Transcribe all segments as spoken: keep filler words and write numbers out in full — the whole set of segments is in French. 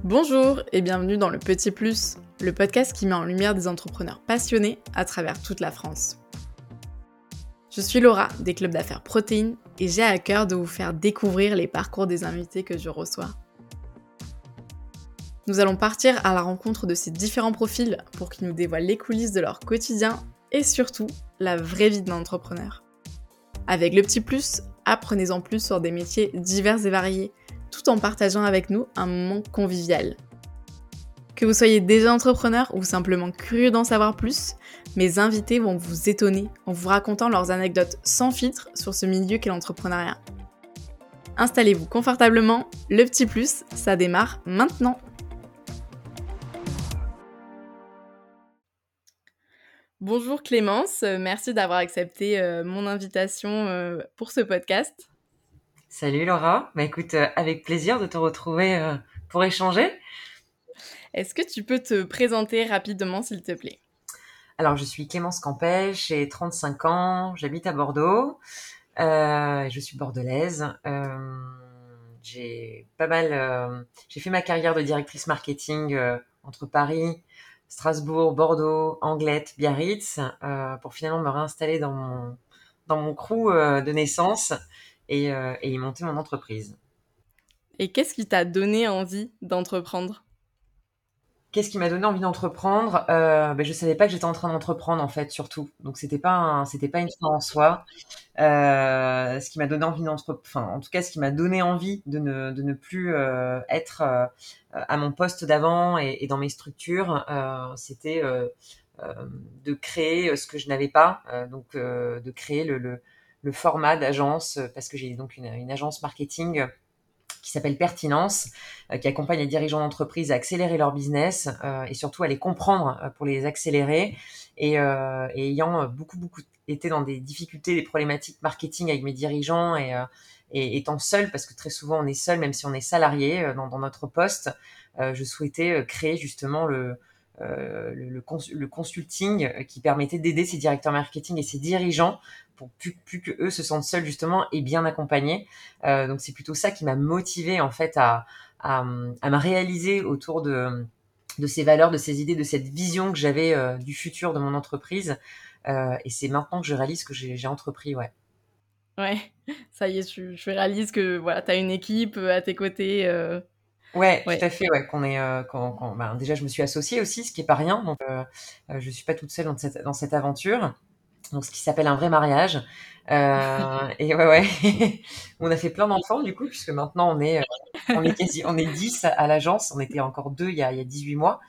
Bonjour et bienvenue dans Le Petit Plus, le podcast qui met en lumière des entrepreneurs passionnés à travers toute la France. Je suis Laura des clubs d'affaires Protéines et j'ai à cœur de vous faire découvrir les parcours des invités que je reçois. Nous allons partir à la rencontre de ces différents profils pour qu'ils nous dévoilent les coulisses de leur quotidien et surtout la vraie vie d'un entrepreneur. Avec Le Petit Plus, apprenez-en plus sur des métiers divers et variés, tout en partageant avec nous un moment convivial. Que vous soyez déjà entrepreneur ou simplement curieux d'en savoir plus, mes invités vont vous étonner en vous racontant leurs anecdotes sans filtre sur ce milieu qu'est l'entrepreneuriat. Installez-vous confortablement, Le Petit Plus, ça démarre maintenant. Bonjour Clémence, merci d'avoir accepté euh, mon invitation euh, pour ce podcast. Salut Laura, bah écoute, euh, avec plaisir de te retrouver euh, pour échanger. Est-ce que tu peux te présenter rapidement s'il te plaît ? Alors je suis Clémence Campech, j'ai trente-cinq ans, j'habite à Bordeaux, euh, je suis bordelaise. Euh, j'ai pas mal, euh, j'ai fait ma carrière de directrice marketing euh, entre Paris, Strasbourg, Bordeaux, Anglet, Biarritz, euh, pour finalement me réinstaller dans mon dans mon crew euh, de naissance et, euh, et y monter mon entreprise. Et qu'est-ce qui t'a donné envie d'entreprendre ? Qu'est-ce qui m'a donné envie d'entreprendre? Euh, ben, je savais pas que j'étais en train d'entreprendre en fait, surtout. Donc c'était pas un, c'était pas une fin en soi. Euh, ce qui m'a donné envie d'entreprendre, enfin en tout cas ce qui m'a donné envie de ne de ne plus euh, être euh, à mon poste d'avant et, et dans mes structures, euh, c'était euh, euh, de créer ce que je n'avais pas, euh, donc euh, de créer le, le le format d'agence, parce que j'ai donc une, une agence marketing qui s'appelle Pertinence, euh, qui accompagne les dirigeants d'entreprise à accélérer leur business euh, et surtout à les comprendre euh, pour les accélérer. Et, euh, et ayant beaucoup, beaucoup été dans des difficultés, des problématiques marketing avec mes dirigeants et, euh, et étant seule, parce que très souvent on est seul, même si on est salarié euh, dans, dans notre poste, euh, je souhaitais euh, créer justement le, euh, le, le, cons- le consulting qui permettait d'aider ces directeurs marketing et ces dirigeants pour plus, plus que eux se sentent seuls justement et bien accompagnés. Euh, donc c'est plutôt ça qui m'a motivée en fait à, à, à me réaliser autour de, de ces valeurs, de ces idées, de cette vision que j'avais euh, du futur de mon entreprise. Euh, et c'est maintenant que je réalise que j'ai, j'ai entrepris, ouais. Ouais, ça y est, tu, tu réalises que voilà, tu as une équipe euh, à tes côtés. euh, Ouais, tout Ouais, à fait, ouais, qu'on est, euh, qu'on, qu'on- ben, déjà je me suis associée aussi, ce qui est pas rien, donc euh, euh, je suis pas toute seule dans cette, dans cette aventure. Donc ce qui s'appelle un vrai mariage. Euh, et ouais, ouais, on a fait plein d'enfants du coup, puisque maintenant on est, euh, on est quasi, on est dix à l'agence. On était encore deux il y a, il y a dix-huit mois.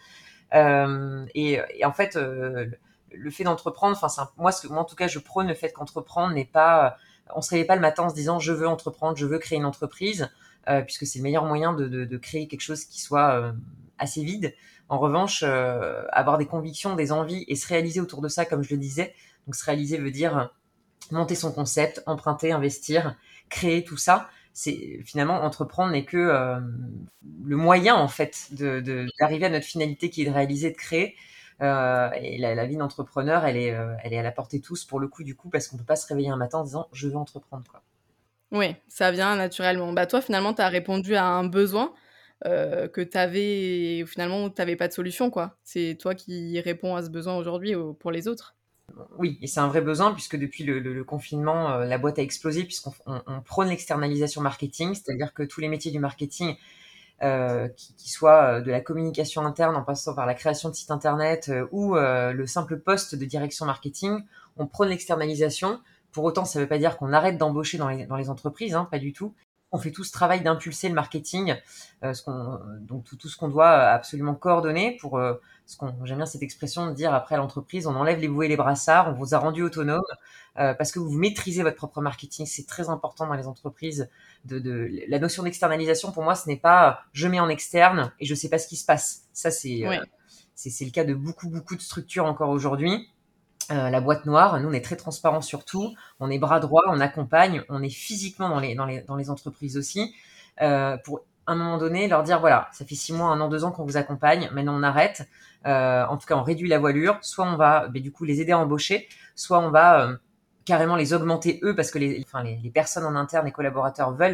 Euh, et, et en fait, euh, le, le fait d'entreprendre, enfin, c'est un- moi, ce que, moi, en tout cas, je prône le fait qu'entreprendre n'est pas, on se réveille pas le matin en se disant je veux entreprendre, je veux créer une entreprise, euh, puisque c'est le meilleur moyen de, de, de créer quelque chose qui soit euh, assez vide. En revanche, euh, avoir des convictions, des envies et se réaliser autour de ça, comme je le disais. Donc, se réaliser veut dire monter son concept, emprunter, investir, créer tout ça. C'est finalement entreprendre n'est que euh, le moyen en fait de, de- d'arriver à notre finalité qui est de réaliser, de créer. Euh, et la, la vie d'entrepreneur, elle est, euh, elle est à la portée de tous pour le coup du coup parce qu'on peut pas se réveiller un matin en disant je veux entreprendre quoi. ouais, ça vient naturellement. Bah toi, finalement, tu as répondu à un besoin euh, que tu avais et finalement, tu n'avais pas de solution, quoi. C'est toi qui réponds à ce besoin aujourd'hui au- pour les autres. Oui, et c'est un vrai besoin puisque depuis le, le- le confinement, euh, la boîte a explosé puisqu'on on, on prône l'externalisation marketing, c'est-à-dire que tous les métiers du marketing euh, qui, qui soit euh, de la communication interne en passant par la création de sites internet euh, ou euh, le simple poste de direction marketing, on prône l'externalisation. Pour autant, ça ne veut pas dire qu'on arrête d'embaucher dans les, dans les entreprises, hein, pas du tout. On fait tout ce travail d'impulser le marketing, euh, ce qu'on, donc tout, tout ce qu'on doit absolument coordonner pour euh, ce qu'on, j'aime bien cette expression de dire après à l'entreprise, on enlève les bouées et les brassards, on vous a rendu autonome euh, parce que vous maîtrisez votre propre marketing. C'est très important dans les entreprises. De, de la notion d'externalisation pour moi, ce n'est pas je mets en externe et je sais pas ce qui se passe. Ça c'est euh, Ouais, c'est, c'est le cas de beaucoup beaucoup de structures encore aujourd'hui. Euh, la boîte noire, nous on est très transparent sur tout, on est bras droit, on accompagne, on est physiquement dans les dans les dans les entreprises aussi euh, pour à un moment donné leur dire voilà, ça fait six mois, un an, deux ans qu'on vous accompagne, maintenant on arrête. Euh, en tout cas, on réduit la voilure. Soit on va ben, du coup les aider à embaucher, soit on va euh, carrément les augmenter eux parce que les, enfin, les, les personnes en interne, les collaborateurs veulent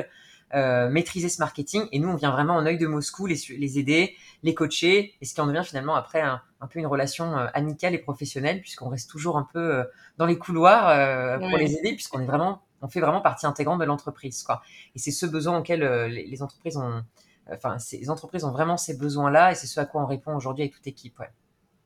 euh, maîtriser ce marketing. Et nous, on vient vraiment en œil de Moscou les, les aider, les coacher, et ce qui en devient finalement après un, un peu une relation euh, amicale et professionnelle, puisqu'on reste toujours un peu euh, dans les couloirs euh, pour Ouais. les aider, puisqu'on est vraiment, on fait vraiment partie intégrante de l'entreprise, quoi. Et c'est ce besoin auquel euh, les, les entreprises ont, enfin, ces les entreprises ont vraiment ces besoins-là, et c'est ce à quoi on répond aujourd'hui avec toute équipe, ouais.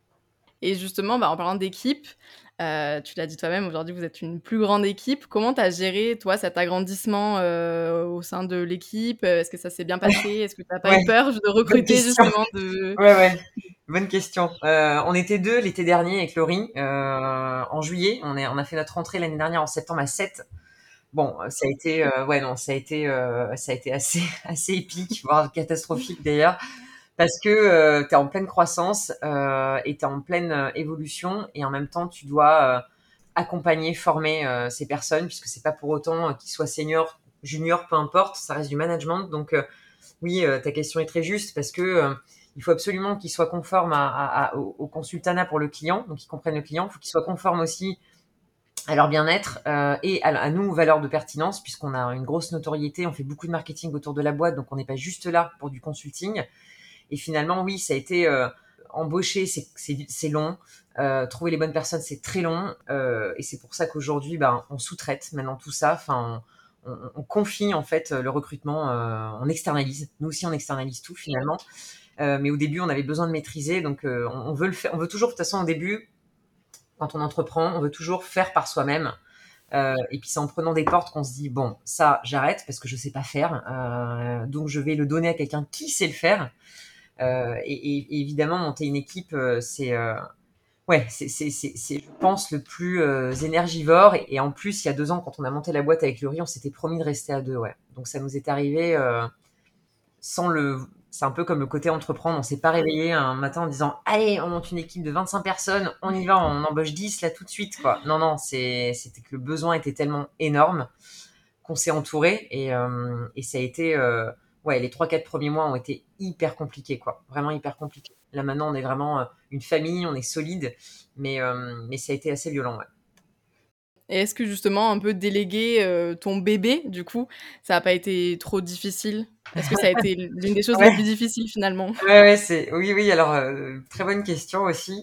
Et justement, bah, en parlant d'équipe, heu, tu l'as dit toi-même, aujourd'hui, vous êtes une plus grande équipe. Comment tu as géré, toi, cet agrandissement, heu, au sein de l'équipe? Heu, est-ce que ça s'est bien passé? Est-ce que tu as pas Ouais, eu peur de bonne recruter question. justement de Ouais, ouais, bonne question. Euh, on était deux l'été dernier avec Laurie, euh, en juillet. On, est, on a fait notre rentrée l'année dernière en septembre à sept. Bon, ça a été, euh, ouais, non, ça a été, euh, ça a été assez, assez épique, voire catastrophique d'ailleurs, parce que euh, tu es en pleine croissance euh, et tu es en pleine euh, évolution, et en même temps, tu dois euh, accompagner, former euh, ces personnes, puisque c'est pas pour autant euh, qu'ils soient seniors, juniors, peu importe, ça reste du management. Donc, euh, oui, euh, ta question est très juste, parce que euh, il faut absolument qu'ils soient conformes à, à, à, au, au consultanat pour le client, donc ils comprennent le client. Il faut qu'ils soient conformes aussi à leur bien-être euh, et à, à nous, aux valeurs de pertinence, puisqu'on a une grosse notoriété, on fait beaucoup de marketing autour de la boîte, donc on n'est pas juste là pour du consulting. Et finalement, oui, ça a été euh, embaucher, c'est, c'est, c'est long. Euh, trouver les bonnes personnes, c'est très long. Euh, et c'est pour ça qu'aujourd'hui, ben, on sous-traite maintenant tout ça. Enfin, on, on, on confie en fait le recrutement, euh, on externalise. Nous aussi, on externalise tout finalement. Euh, mais au début, on avait besoin de maîtriser, donc euh, on, on veut le faire. On veut toujours, de toute façon, au début, quand on entreprend, on veut toujours faire par soi-même. Euh, et puis c'est en prenant des portes qu'on se dit bon, ça, j'arrête parce que je sais pas faire. Euh, donc je vais le donner à quelqu'un qui sait le faire. Euh, et, et, et évidemment, monter une équipe, euh, c'est, euh, ouais, c'est, c'est, c'est, c'est, je pense, le plus euh, énergivore. Et, et en plus, il y a deux ans, quand on a monté la boîte avec Laurie, on s'était promis de rester à deux, ouais. Donc ça nous est arrivé euh, sans le. C'est un peu comme le côté entreprendre. On s'est pas réveillé un matin en disant allez, on monte une équipe de vingt-cinq personnes, on y va, on embauche dix là tout de suite, quoi. Non, non, c'est, c'était que le besoin était tellement énorme qu'on s'est entouré, et, euh, et ça a été euh, ouais, les trois quatre premiers mois ont été hyper compliqués, quoi, vraiment hyper compliqués. Là maintenant on est vraiment euh, une famille, on est solide, mais euh, mais ça a été assez violent, ouais. et est-ce que justement un peu déléguer, heu, ton bébé, du coup, ça a pas été trop difficile? Est-ce que ça a été l'une des choses les Ouais. plus difficiles finalement? Ouais, ouais, c'est oui, oui. Alors, euh, très bonne question aussi.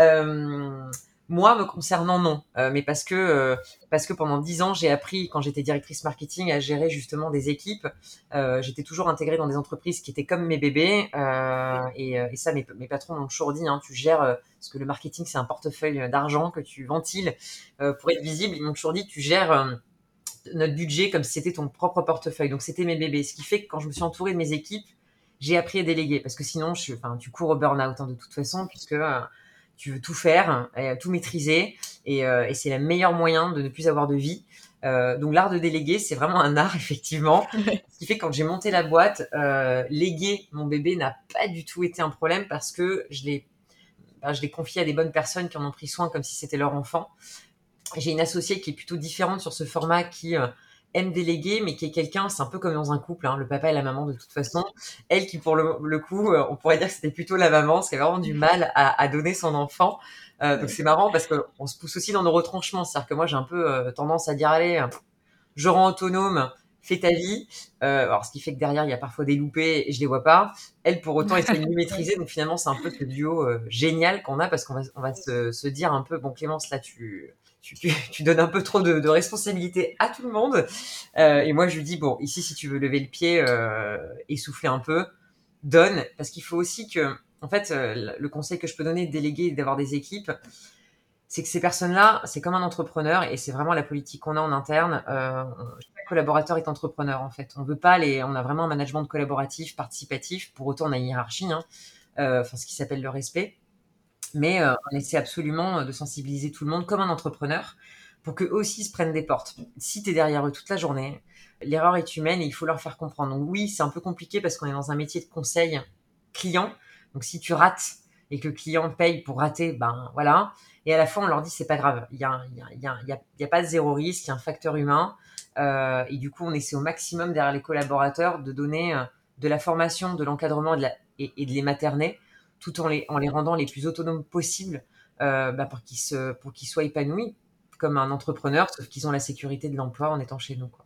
Euh, Moi, me concernant, non, Euh, mais parce que euh, parce que pendant dix ans, j'ai appris quand j'étais directrice marketing à gérer justement des équipes. Euh, j'étais toujours intégrée dans des entreprises qui étaient comme mes bébés, euh, et, euh, et ça, mes, mes patrons m'ont toujours dit, hein, tu gères euh, parce que le marketing, c'est un portefeuille d'argent que tu ventiles euh, pour être visible. Ils m'ont toujours dit, tu gères euh, notre budget comme si c'était ton propre portefeuille. Donc c'était mes bébés. Ce qui fait que quand je me suis entourée de mes équipes, j'ai appris à déléguer. Parce que sinon, je, enfin, tu cours au burn-out, hein, de toute façon, puisque euh, tu veux tout faire, euh, tout maîtriser. Et, euh, et c'est le meilleur moyen de ne plus avoir de vie. Euh, donc l'art de déléguer, c'est vraiment un art, effectivement. Ouais. Ce qui fait que quand j'ai monté la boîte, euh, léguer mon bébé n'a pas du tout été un problème, parce que je l'ai, ben, je l'ai confié à des bonnes personnes qui en ont pris soin comme si c'était leur enfant. J'ai une associée qui est plutôt différente sur ce format, qui euh, aime déléguer, mais qui est quelqu'un, c'est un peu comme dans un couple, hein, le papa et la maman de toute façon. Elle qui, pour le, le coup, euh, on pourrait dire que c'était plutôt la maman, parce qu'elle a vraiment du mal à, à donner son enfant. Euh, donc Ouais. c'est marrant parce qu'on se pousse aussi dans nos retranchements. C'est-à-dire que moi, j'ai un peu euh, tendance à dire, allez, euh, je rends autonome, fais ta vie. Euh, alors, ce qui fait que derrière, il y a parfois des loupés et je les vois pas. Elle, pour autant, essaie de nous Ouais. maîtriser. Donc finalement, c'est un peu ce duo euh, génial qu'on a, parce qu'on va, on va se, se dire un peu, bon, Clémence, là, tu, tu, tu, tu donnes un peu trop de, de responsabilités à tout le monde. Euh, et moi, je lui dis, bon, ici, si tu veux lever le pied euh, et souffler un peu, donne. Parce qu'il faut aussi que, en fait, euh, le conseil que je peux donner de déléguer et d'avoir des équipes, c'est que ces personnes-là, c'est comme un entrepreneur, et c'est vraiment la politique qu'on a en interne. Euh, chaque collaborateur est entrepreneur, en fait. On veut pas les, on a vraiment un management collaboratif, participatif. Pour autant, on a une hiérarchie, hein, euh, enfin ce qui s'appelle le respect. Mais euh, on essaie absolument de sensibiliser tout le monde comme un entrepreneur, pour qu'eux aussi se prennent des portes. Si tu es derrière eux toute la journée, l'erreur est humaine et il faut leur faire comprendre. Donc oui, c'est un peu compliqué parce qu'on est dans un métier de conseil client. Donc si tu rates et que le client paye pour rater, ben voilà. Et à la fois, on leur dit c'est pas grave. Il y a, il y a, il y a, il y a, il y a pas de zéro risque, il y a un facteur humain. Euh, et du coup, on essaie au maximum derrière les collaborateurs de donner euh, de la formation, de l'encadrement, de la, et, et de les materner, tout en les, en les rendant les plus autonomes possibles, euh, bah, pour qu'ils se, pour qu'ils soient épanouis comme un entrepreneur, sauf qu'ils ont la sécurité de l'emploi en étant chez nous, quoi.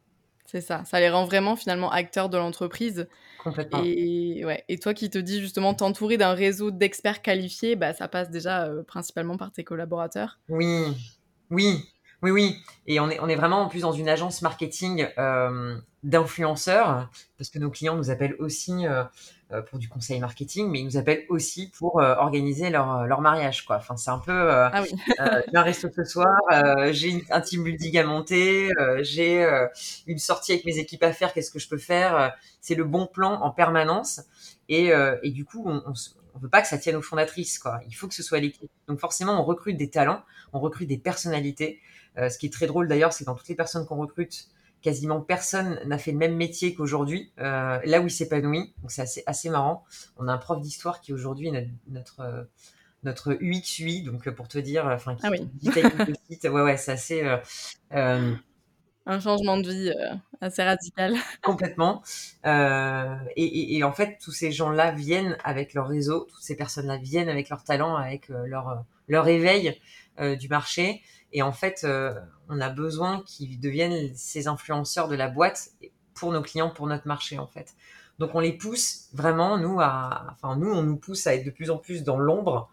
C'est ça, ça les rend vraiment finalement acteurs de l'entreprise Complètement. et ouais et toi qui te dis justement t'entourer d'un réseau d'experts qualifiés, bah, ça passe déjà, heu, principalement par tes collaborateurs. Oui, oui, oui, oui et on est on est vraiment en plus dans une agence marketing, hem, d'influenceurs parce que nos clients nous appellent aussi, heu heu, pour du conseil marketing, mais ils nous appellent aussi pour, heu, organiser leur, leur mariage, quoi. Enfin, c'est un peu, heu Ah oui. heu, j'ai un resto ce soir, heu, j'ai une un team building à monter, heu, j'ai, heu, une sortie avec mes équipes à faire, qu'est-ce que je peux faire? Heu, c'est le bon plan en permanence et heu et du coup, on on se on veut pas que ça tienne aux fondatrices, quoi. Il faut que ce soit l'équipe. Donc forcément, on recrute des talents, on recrute des personnalités. Euh, ce qui est très drôle d'ailleurs, c'est que dans toutes les personnes qu'on recrute, quasiment personne n'a fait le même métier qu'aujourd'hui, euh, là où il s'épanouit. Donc c'est assez, assez marrant. On a un prof d'histoire qui aujourd'hui est notre, notre, notre U X U I, donc pour te dire, enfin, Ah qui, qui oui. digitalise le site. Ouais, ouais, c'est assez euh, euh, Un changement de vie, heu, assez radical. complètement. Euh, et, et, et en fait, tous ces gens-là viennent avec leur réseau, toutes ces personnes-là viennent avec leur talent, avec euh, leur, leur éveil euh, du marché. Et en fait, euh, on a besoin qu'ils deviennent ces influenceurs de la boîte pour nos clients, pour notre marché, en fait. Donc, on les pousse vraiment, nous, à, enfin, nous, on nous pousse à être de plus en plus dans l'ombre,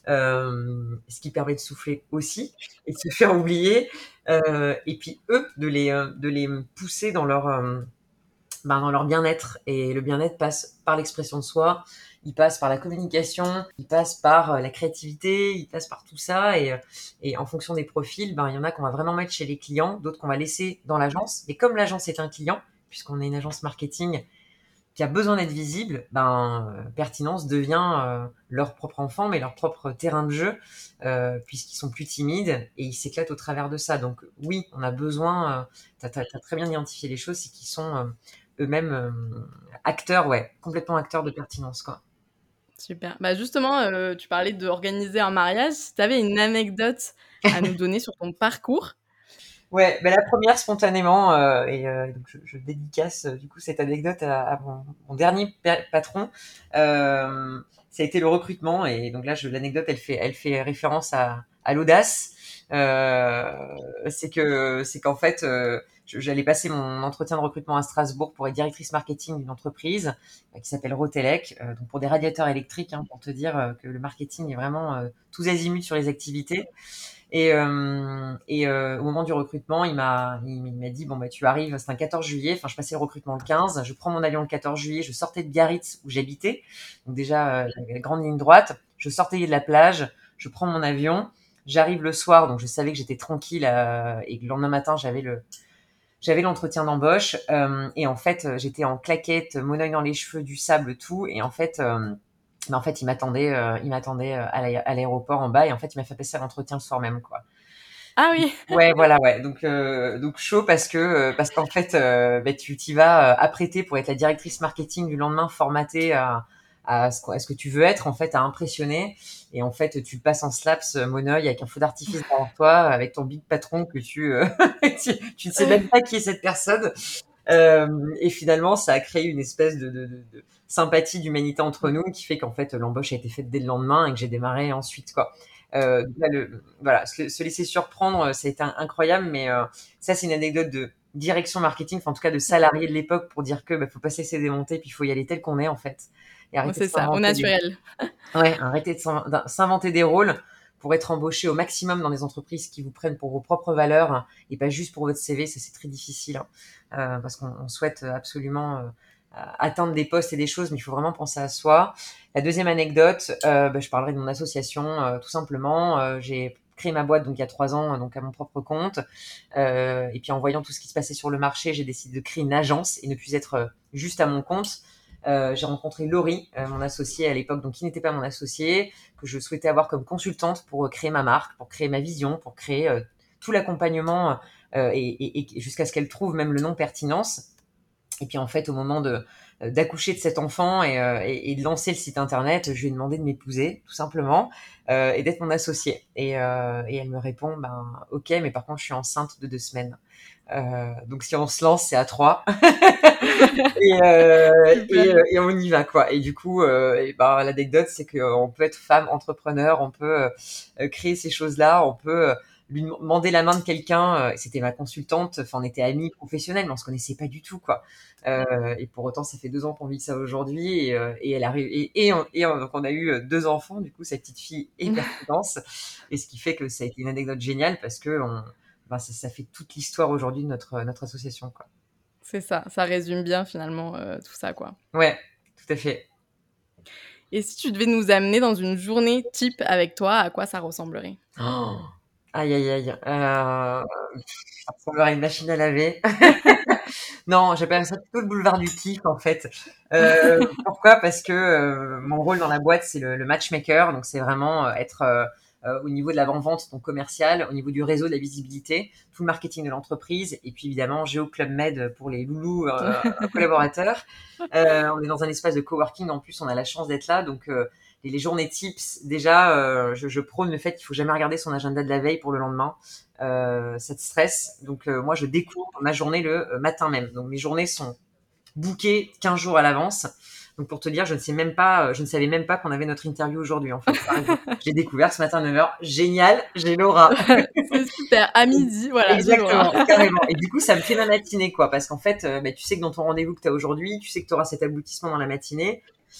euh, ce qui permet de souffler aussi et de se faire oublier. Euh, et puis, eux, de les, euh, de les pousser dans leur, euh, ben, dans leur bien-être. Et le bien-être passe par l'expression de soi, il passe par la communication, il passe par euh, la créativité, il passe par tout ça. Et, euh, et en fonction des profils, ben, il y en a qu'on va vraiment mettre chez les clients, d'autres qu'on va laisser dans l'agence. Et comme l'agence est un client, puisqu'on est une agence marketing qui a besoin d'être visible, ben, euh, Pertinence devient euh, leur propre enfant, mais leur propre terrain de jeu, euh, puisqu'ils sont plus timides et ils s'éclatent au travers de ça. Donc oui, on a besoin, euh, tu as très bien identifié les choses, c'est qu'ils sont euh, eux-mêmes euh, acteurs, ouais, complètement acteurs de Pertinence, quoi. Super. Bah, justement, heu, tu parlais d'organiser un mariage. Si tu avais une anecdote à nous donner sur ton parcours? Ouais, bah la première spontanément, euh, et euh, donc je, je dédicace euh, du coup cette anecdote à, à mon, mon dernier pa- patron. Euh, ça a été le recrutement et donc là je, l'anecdote elle fait elle fait référence à, à l'audace. Euh, c'est que c'est qu'en fait euh, je- j'allais passer mon entretien de recrutement à Strasbourg pour être directrice marketing d'une entreprise euh, qui s'appelle Rotelec, euh, donc pour des radiateurs électriques, hein, pour te dire euh, que le marketing est vraiment euh, tous azimuts sur les activités. Et, euh, et euh, au moment du recrutement, il m'a, il m'a dit bon bah tu arrives, c'est un quatorze juillet. Enfin, je passais le recrutement le quinze. Je prends mon avion le quatorze juillet. Je sortais de Biarritz où j'habitais, donc déjà euh, la grande ligne droite. Je sortais de la plage. Je prends mon avion. J'arrive le soir, donc je savais que j'étais tranquille euh, et que le lendemain matin j'avais le j'avais l'entretien d'embauche. Euh, et en fait, j'étais en claquette, mon œil dans les cheveux, du sable, tout. Et en fait, euh, mais en fait, il m'attendait, euh, il m'attendait euh, à l'aé- à l'aéroport en bas. Et en fait, il m'a fait passer l'entretien le soir même, quoi. Ah oui! Ouais, voilà, ouais. Donc, euh, donc chaud parce que euh, parce qu'en fait, euh, bah, tu t'y vas euh, apprêtée pour être la directrice marketing du lendemain, formatée à à ce, à ce que tu veux être, en fait, à impressionner. Et en fait, tu le passes en slaps, euh, monoeil, avec un feu d'artifice derrière toi, avec ton big patron que tu euh, tu, tu ne sais même pas qui est cette personne. Euh, et finalement, ça a créé une espèce de, de, de, de sympathie, d'humanité entre nous, qui fait qu'en fait, l'embauche a été faite dès le lendemain et que j'ai démarré ensuite, quoi. Euh, là, le, voilà, se, se laisser surprendre, c'était incroyable, mais euh, ça, c'est une anecdote de direction marketing, enfin, en tout cas de salarié de l'époque, pour dire que bah, faut pas se laisser démonter, puis il faut y aller tel qu'on est, en fait, et arrêter de C'est ça, au s'inventer des, naturel. ouais, arrêter de s'in- d'in- s'inventer des rôles pour être embauché au maximum dans des entreprises qui vous prennent pour vos propres valeurs et pas juste pour votre C V. Ça, c'est très difficile, hein, euh, parce qu'on on souhaite absolument euh, atteindre des postes et des choses, mais il faut vraiment penser à soi. La deuxième anecdote, euh, bah, je parlerai de mon association, euh, tout simplement. Euh, j'ai créé ma boîte donc il y a trois ans, donc à mon propre compte. Euh, et puis en voyant tout ce qui se passait sur le marché, j'ai décidé de créer une agence et ne plus être euh, juste à mon compte. Euh, j'ai rencontré Laurie, euh, mon associée à l'époque, donc qui n'était pas mon associée, que je souhaitais avoir comme consultante pour euh, créer ma marque, pour créer ma vision, pour créer euh, tout l'accompagnement euh, et, et, et jusqu'à ce qu'elle trouve même le nom Pertinence. Et puis en fait, au moment de d'accoucher de cet enfant et, euh, et, et de lancer le site internet, je lui ai demandé de m'épouser, tout simplement, euh, et d'être mon associée. Et, euh, et elle me répond, ben ok, mais par contre, je suis enceinte de deux semaines. Euh, donc si on se lance, c'est à trois. et, euh, Super. et, euh, et on y va, quoi. Et du coup, euh, et ben, l'anecdote, c'est qu'on peut être femme entrepreneur, on peut euh, créer ces choses-là, on peut lui demander la main de quelqu'un. Euh, c'était ma consultante. Enfin, on était amis professionnels, mais on se connaissait pas du tout, quoi. Euh, et pour autant, ça fait deux ans qu'on vit ça aujourd'hui. Et, euh, et elle arrive. Et, et, on, et on, donc on a eu euh, deux enfants. Du coup, cette petite fille est hyper dense. Et ce qui fait que ça a été une anecdote géniale parce que on, ben, ça, ça fait toute l'histoire aujourd'hui de notre notre association, quoi. C'est ça, ça résume bien finalement euh, tout ça, quoi. Ouais, tout à fait. Et si tu devais nous amener dans une journée type avec toi, à quoi ça ressemblerait? Oh, aïe, aïe, aïe. Euh, ça ressemblerait à une machine à laver. Non, j'appelle ça plutôt le boulevard du kiff, en fait. Euh, pourquoi? Parce que euh, mon rôle dans la boîte, c'est le, le matchmaker. Donc, c'est vraiment euh, être euh, euh, au niveau de l'avant-vente, donc commercial, au niveau du réseau, de la visibilité, tout le marketing de l'entreprise. Et puis, évidemment, Géo Club Med pour les loulous euh, collaborateurs. Euh, on est dans un espace de coworking. En plus, on a la chance d'être là. Donc, euh, les, les journées tips, déjà, euh, je, je prône le fait qu'il faut jamais regarder son agenda de la veille pour le lendemain. Euh, ça te stresse. Donc euh, moi, je découvre ma journée le euh, matin même. Donc mes journées sont bookées quinze jours à l'avance. Donc pour te dire, je ne sais même pas, euh, je ne savais même pas qu'on avait notre interview aujourd'hui, en fait. J'ai découvert ce matin à neuf heures. Génial, j'ai Laura. C'est super. À midi, voilà, j'ai Laura. Exactement, carrément. Et du coup, ça me fait ma matinée, quoi. Parce qu'en fait, euh, bah, tu sais que dans ton rendez-vous que tu as aujourd'hui, tu sais que tu auras cet aboutissement dans la matinée.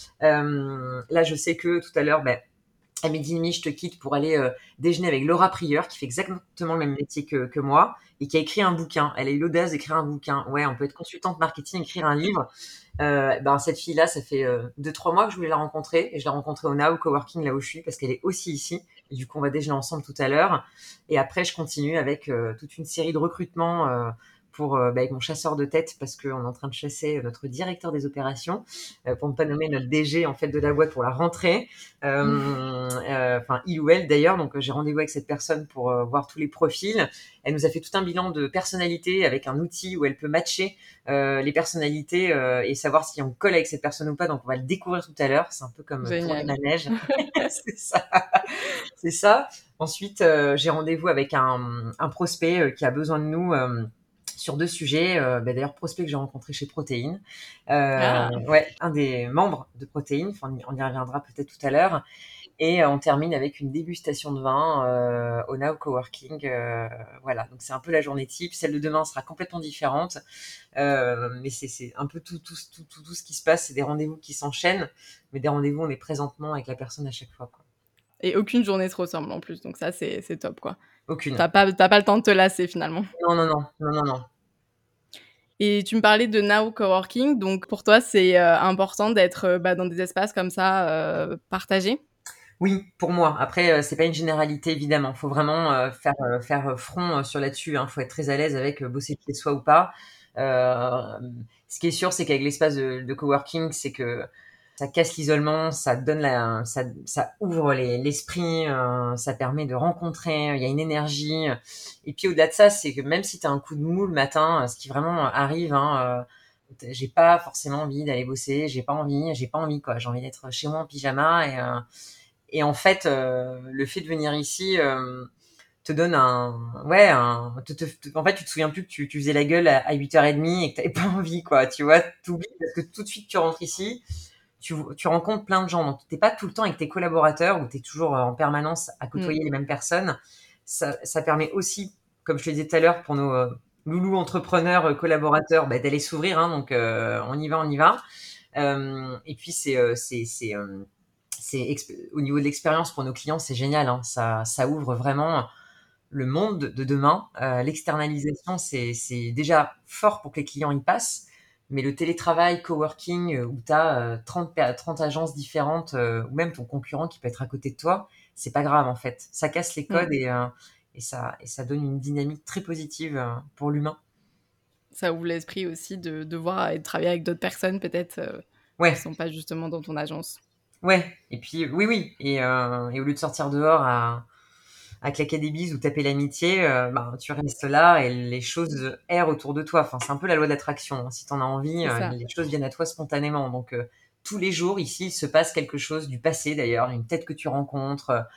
Euh, là, je sais que tout à l'heure, bah, à midi et demi, je te quitte pour aller euh, déjeuner avec Laura Prieur, qui fait exactement le même métier que, que moi et qui a écrit un bouquin. Elle a eu l'audace d'écrire un bouquin. Ouais, on peut être consultante marketing, écrire un livre. Euh, ben, cette fille-là, ça fait euh, deux, trois mois que je voulais la rencontrer et je l'ai rencontrée au Now Coworking, là où je suis, parce qu'elle est aussi ici. Et du coup, on va déjeuner ensemble tout à l'heure. Et après, je continue avec euh, toute une série de recrutements euh, pour, euh, bah, avec mon chasseur de tête, parce qu'on est en train de chasser notre directeur des opérations, euh, pour ne pas nommer notre D G en fait de la boîte pour la rentrée. Euh, euh, enfin, il ou elle d'ailleurs. Donc, euh, j'ai rendez-vous avec cette personne pour euh, voir tous les profils. Elle nous a fait tout un bilan de personnalité avec un outil où elle peut matcher euh, les personnalités euh, et savoir si on colle avec cette personne ou pas. Donc, on va le découvrir tout à l'heure. C'est un peu comme euh, tourner Génial. la neige. C'est ça. C'est ça. Ensuite, euh, j'ai rendez-vous avec un, un prospect euh, qui a besoin de nous euh, sur deux sujets. Euh, bah, d'ailleurs, prospect que j'ai rencontré chez Protéine. Euh, Ah, ouais, un des membres de Protéine. Enfin, on y- on y reviendra peut-être tout à l'heure. Et euh, on termine avec une dégustation de vin euh, au Now Coworking. Euh, voilà, donc c'est un peu la journée type. Celle de demain sera complètement différente. Euh, mais c'est, c'est un peu tout, tout, tout, tout, tout ce qui se passe. C'est des rendez-vous qui s'enchaînent. Mais des rendez-vous, on est présentement avec la personne à chaque fois, quoi. et aucune journée se ressemble en plus, donc ça, c'est c'est top, quoi. Aucune. T'as pas, t'as pas le temps de te lasser finalement. Non, non, non, non, non, non. Et tu me parlais de Now Coworking, donc pour toi, c'est euh, important d'être euh, bah, dans des espaces comme ça euh, partagés? Oui, pour moi. Après, euh, c'est pas une généralité, évidemment. Faut vraiment euh, faire euh, faire front euh, sur là-dessus. Hein. Faut être très à l'aise avec euh, bosser de chez soi ou pas. Euh, ce qui est sûr, c'est qu'avec l'espace de, de coworking, c'est que ça casse l'isolement, ça donne la, ça, ça ouvre les- l'esprit, euh, ça permet de rencontrer. Il y a une énergie. Et puis au-delà de ça, c'est que même si t'as un coup de mou le matin, euh, ce qui vraiment arrive, hein, euh, j'ai pas forcément envie d'aller bosser, j'ai pas envie, j'ai pas envie quoi. J'ai envie d'être chez moi en pyjama et euh, et en fait, euh, le fait de venir ici euh, te donne un, ouais, un, te, te- te- en fait, tu te souviens plus que tu, tu faisais la gueule à, à huit heures trente et que t'avais pas envie, quoi. Tu vois, t'oublies parce que tout de suite tu rentres ici, tu, tu rencontres plein de gens. Donc t'es pas tout le temps avec tes collaborateurs ou t'es toujours euh, en permanence à Mm. côtoyer les mêmes personnes. Ça, ça permet aussi, comme je te le disais tout à l'heure, pour nos euh, loulous entrepreneurs euh, collaborateurs, bah, d'aller s'ouvrir. Hein, donc euh, on y va, on y va. Euh, et puis c'est, euh, c'est, c'est euh, c'est exp- au niveau de l'expérience pour nos clients, c'est génial. Hein. Ça, ça ouvre vraiment le monde de demain. Euh, l'externalisation, c'est, c'est déjà fort pour que les clients y passent. Mais le télétravail, coworking, euh, où tu as trente, trente agences différentes, euh, ou même ton concurrent qui peut être à côté de toi, c'est pas grave en fait. Ça casse les Mm. codes et, euh, et, ça, et ça donne une dynamique très positive euh, pour l'humain. Ça ouvre l'esprit aussi de, de voir et de travailler avec d'autres personnes peut-être euh, qui Ouais, sont pas justement dans ton agence. ouais. Et puis, oui, oui. Et, euh, et au lieu de sortir dehors à à claquer des bises ou taper l'amitié, euh, ben, tu restes là et les choses errent autour de toi. Enfin, c'est un peu la loi de l'attraction. Hein. Si tu en as envie, C'est euh, ça. les choses viennent à toi spontanément. Donc, euh, tous les jours, ici, il se passe quelque chose du passé d'ailleurs, une tête que tu rencontres, euh,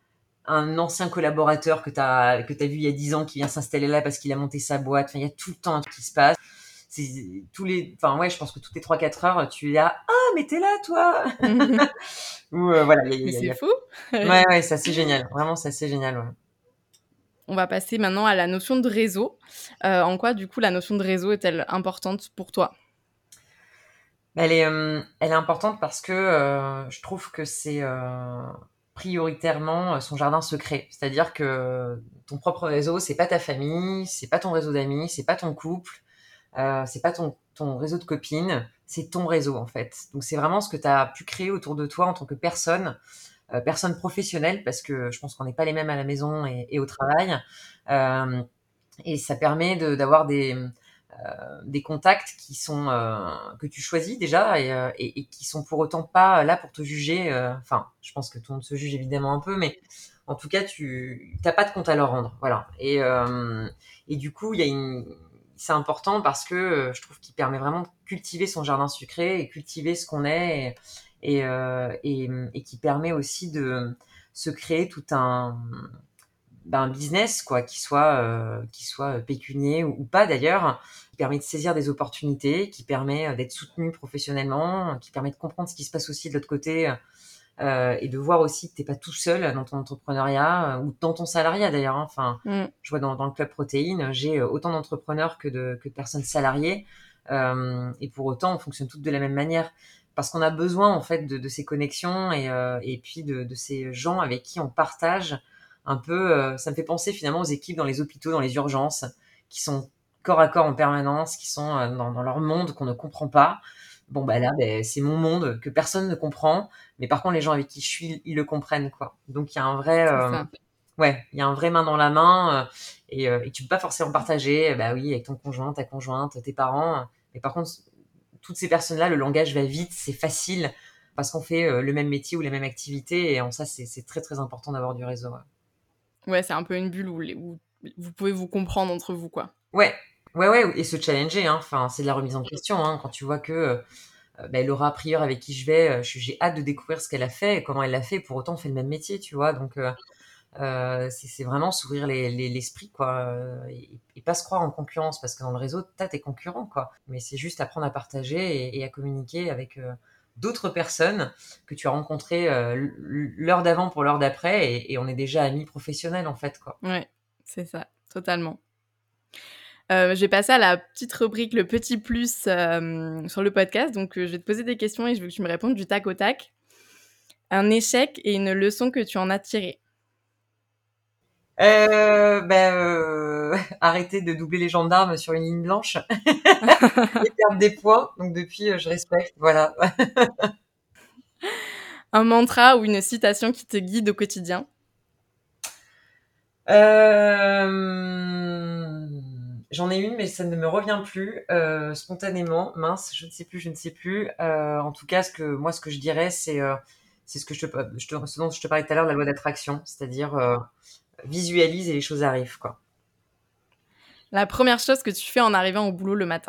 un ancien collaborateur que tu as que t'as vu il y a dix ans qui vient s'installer là parce qu'il a monté sa boîte. Enfin, il y a tout le temps un truc qui se passe. C'est tous les, enfin ouais, je pense que toutes les trois quatre heures, tu es là. Ah, mais t'es là, toi. Ou euh, voilà, il y a, il Mais y a- il c'est y a- fou. ouais, ouais, c'est assez génial. Vraiment, c'est assez génial. Ouais. on va passer maintenant à la notion de réseau. Euh, en quoi, du coup, la notion de réseau est-elle importante pour toi ? Elle est, euh, elle est importante parce que euh, je trouve que c'est euh, prioritairement son jardin secret. C'est-à-dire que ton propre réseau, c'est pas ta famille, c'est pas ton réseau d'amis, c'est pas ton couple, euh, c'est pas ton, ton réseau de copines, c'est ton réseau en fait. Donc c'est vraiment ce que tu as pu créer autour de toi en tant que personne, euh, personne professionnelle, parce que je pense qu'on n'est pas les mêmes à la maison et, et au travail. Euh, et ça permet de, d'avoir des, euh, des contacts qui sont euh, que tu choisis déjà et, euh, et, et qui sont pour autant pas là pour te juger. euh, Enfin, je pense que tout le monde se juge évidemment un peu, mais en tout cas, tu t'as pas de compte à leur rendre, voilà. Et euh, et du coup, il y a une c'est important parce que euh, je trouve qu'il permet vraiment de cultiver son jardin sucré et cultiver ce qu'on est et et, euh, et, et qui permet aussi de se créer tout un ben, business quoi, qui soit euh, qui soit pécunier ou, ou pas d'ailleurs, qui permet de saisir des opportunités, qui permet euh, d'être soutenu professionnellement, qui permet de comprendre ce qui se passe aussi de l'autre côté euh, et de voir aussi que t'es pas tout seul dans ton entrepreneuriat euh, ou dans ton salariat d'ailleurs. Hein. Enfin, Mm. je vois dans, dans le club protéine, j'ai autant d'entrepreneurs que de que de personnes salariées euh, et pour autant on fonctionne toutes de la même manière. Parce qu'on a besoin en fait de, de ces connexions et, euh, et puis de, de ces gens avec qui on partage un peu, euh, ça me fait penser finalement aux équipes dans les hôpitaux, dans les urgences, qui sont corps à corps en permanence, qui sont euh, dans, dans leur monde qu'on ne comprend pas. Bon, bah là, bah, c'est mon monde que personne ne comprend, mais par contre, les gens avec qui je suis, ils le comprennent, quoi. Donc, il y a un vrai, C'est euh, ça. ouais, il y a un vrai main dans la main, euh, et, euh, et tu peux pas forcément partager, bah oui, avec ton conjoint, ta conjointe, tes parents. euh, Mais par contre, toutes ces personnes-là, le langage va vite, c'est facile, parce qu'on fait euh, le même métier ou les mêmes activités, et en ça, c'est, c'est très, très important d'avoir du réseau. Ouais. Ouais, c'est un peu une bulle où, les- où vous pouvez vous comprendre entre vous, quoi. Ouais, ouais, ouais, et se challenger, hein. Enfin, c'est de la remise en question, hein. Quand tu vois que euh, ben, Laura Prieur avec qui je vais, euh, je- j'ai hâte de découvrir ce qu'elle a fait et comment elle l'a fait. Pour autant, on fait le même métier, tu vois. Donc, euh, euh, c'est, c'est vraiment s'ouvrir les, les- l'esprit, quoi, euh, et, et pas se croire en concurrence, parce que dans le réseau, t'as tes concurrents, quoi. Mais c'est juste apprendre à partager et, et à communiquer avec euh, d'autres personnes que tu as rencontrées euh, l- l'heure d'avant pour l'heure d'après, et, et on est déjà amis professionnels, en fait, quoi. Ouais, c'est ça, totalement. Euh, je vais passer à la petite rubrique Le Petit Plus euh, sur le podcast. Donc, euh, je vais te poser des questions et je veux que tu me répondes du tac au tac. Un échec et une leçon que tu en as tirée. Euh, ben, euh, arrêter de doubler les gendarmes sur une ligne blanche et perdre des points. Donc depuis, euh, je respecte. Voilà. Un mantra ou une citation qui te guide au quotidien. Euh, J'en ai une, mais ça ne me revient plus euh, spontanément. Mince, je ne sais plus, je ne sais plus. Euh, en tout cas, ce que moi, ce que je dirais, c'est euh, c'est ce que je te, je te, ce dont je te parlais tout à l'heure, la loi d'attraction, c'est-à-dire euh, visualise et les choses arrivent, quoi. La première chose que tu fais en arrivant au boulot le matin.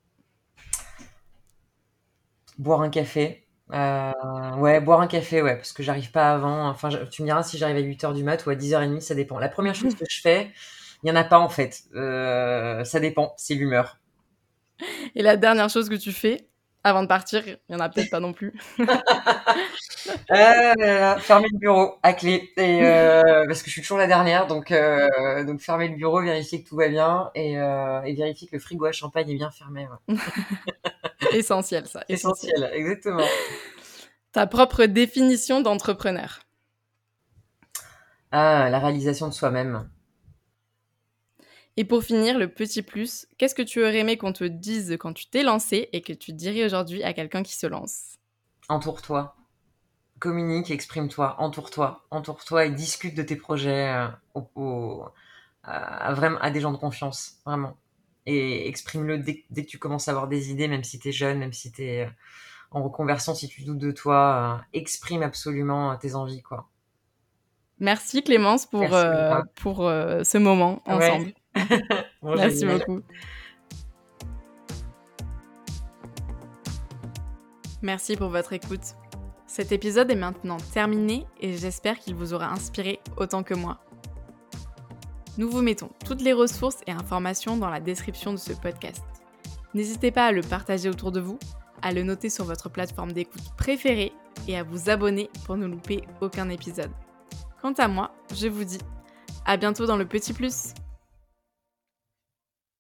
Boire un café. Euh, ouais, boire un café, ouais, parce que j'arrive pas avant. Enfin, je- tu me diras si j'arrive à huit heures du mat ou à dix heures trente, ça dépend. La première chose que je fais, il y en a pas en fait. Euh, ça dépend, c'est l'humeur. Et la dernière chose que tu fais avant de partir, il y en a peut-être pas non plus. Euh, là, là, fermer le bureau à clé. Et, euh, parce que je suis toujours la dernière, donc, euh, donc fermer le bureau, vérifier que tout va bien et, euh, et vérifier que le frigo à champagne est bien fermé. Ouais. Essentiel, ça, essentiel. Essentiel, exactement. Ta propre définition d'entrepreneur. Ah, la réalisation de soi-même. Et pour finir, le petit plus, qu'est-ce que tu aurais aimé qu'on te dise quand tu t'es lancé et que tu dirais aujourd'hui à quelqu'un qui se lance? Entoure-toi. Communique, exprime-toi, entoure-toi, entoure-toi et discute de tes projets euh, au, au- à, à vraiment, à des gens de confiance, vraiment. Et exprime-le dès, dès que tu commences à avoir des idées, même si t'es jeune, même si t'es euh, en reconversion, si tu doutes de toi, euh, exprime absolument euh, tes envies, quoi. Merci Clémence pour, Merci, euh, Laura. pour euh, ce moment Ouais, ensemble. bon, Merci génial. beaucoup. Merci pour votre écoute. Cet épisode est maintenant terminé et j'espère qu'il vous aura inspiré autant que moi. Nous vous mettons toutes les ressources et informations dans la description de ce podcast. N'hésitez pas à le partager autour de vous, à le noter sur votre plateforme d'écoute préférée et à vous abonner pour ne louper aucun épisode. Quant à moi, je vous dis À bientôt dans le Petit Plus.